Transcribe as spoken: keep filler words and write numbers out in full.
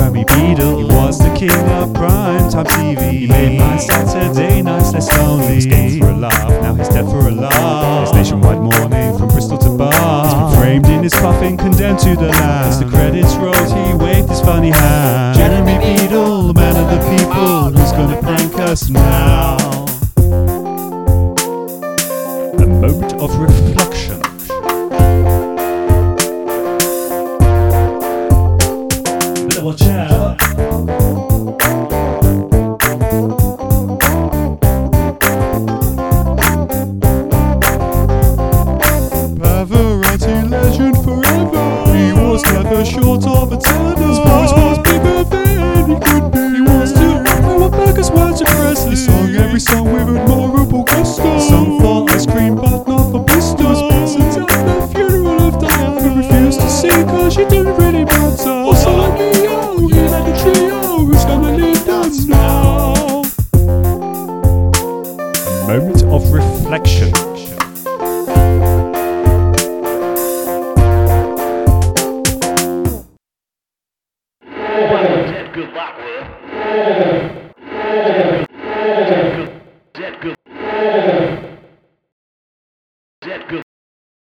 Jeremy Beadle. He was the king of primetime T V. He made my Saturday nights less lonely. He was game for a laugh, now he's dead for a laugh. It's nationwide mourning from Bristol to Bath. He's been framed in his coffin, condemned to the land. As the credits rolled, he waved his funny hand. Jeremy Beadle, the man of the people, who's gonna prank us now? A moment of reflection. Better watch out. Pavarotti legend forever. He was never short of a tenor. His voice was bigger than he could be. He was to know what Becca's words impressive. He sung every song with admirable gusto. He sung for ice cream but not for pistols. He was present at the funeral of Diana. He refused to sing cause she didn't